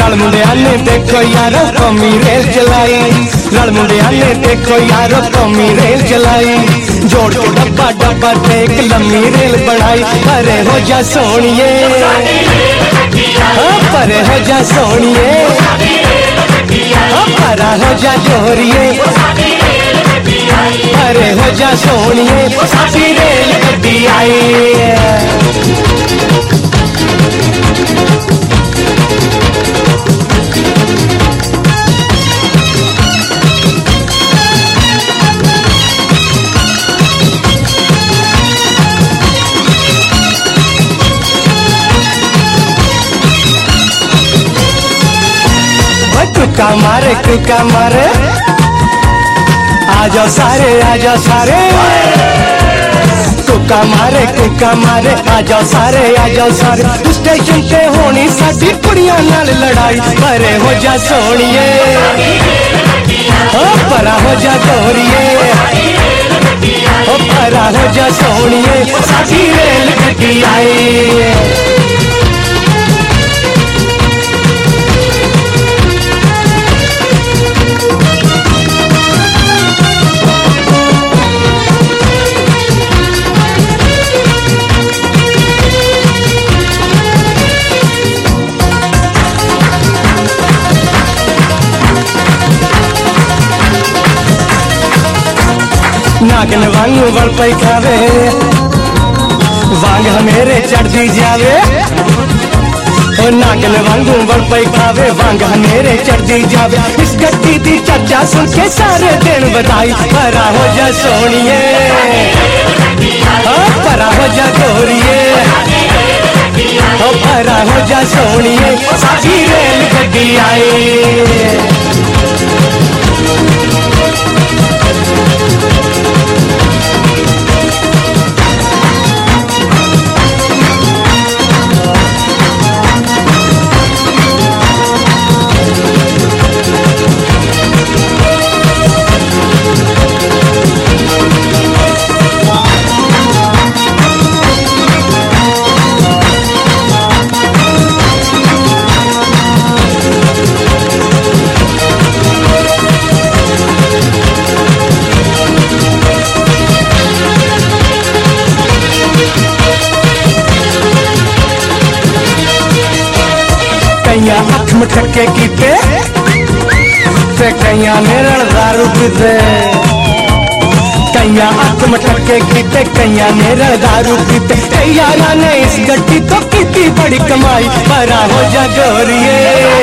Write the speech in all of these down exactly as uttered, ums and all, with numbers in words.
रल मुंडिया ने देखो यारो कमी रेल चलाई, रल मुंडिया ने देखो यारो कमी रेल चलाई, जोड़ के डब्बा डब्बा देख लम्मी रेल बनाई। परे हो जा सोनिए, परे हो जा सोनिए, परा हो जा जोरिए, परे हो जा सोनिए, साडी रेल गड्डी आई। कुका मारे कुका मारे, आजा सारे आजा सारे, कुका मारे कुका मारे, आजा सारे आजा सारे। स्टेशन पे होनी साडी कुड़ियां नाल लड़ाई। परे हो जा सोनिए, ओ परा हो जा गोरिए, ओ परा हो जा सोनिए, साडी रेल गड्डी आई। नागन वांगू बड़ पई खावे, वांग हमेरे चढ़ती जावे, ओ नागन वांगू बड़ पई खावे, वांग हमेरे चढ़ती जावे। इस गड्डी दी चर्चा सुन के सारे दिन बधाई। परा हो जा सोनिए, ओ परा हो जा गोरिए, ओ परा हो जा सोनिए, साडी रेल गड्डी आई। कईया अख मटके कीते ते कईया नेरल दारू पीते, कईया अख मटके कीते कईया नेरल दारू पीते। कई यारा ने इस गड्डी तो कीती बड़ी कमाई। परा हो जा गोरिए,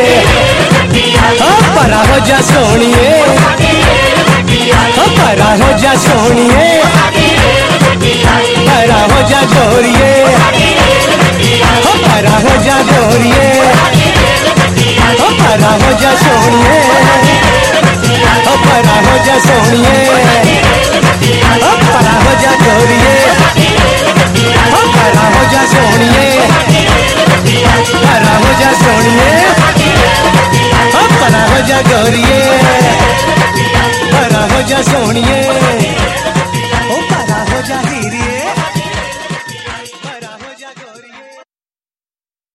परा हो जा सोनिए, परा हो जा सोनिए, परा हो जा गोरिए, परा हो जा गोरिए, परा हो जा सोनिए, परा हो जा सोनिए, परा हो जा गोरिए, परा हो जा सोनिए, परा हो जा सोनिए, परा हो जा गोरिए, परा हो जा सोनिए।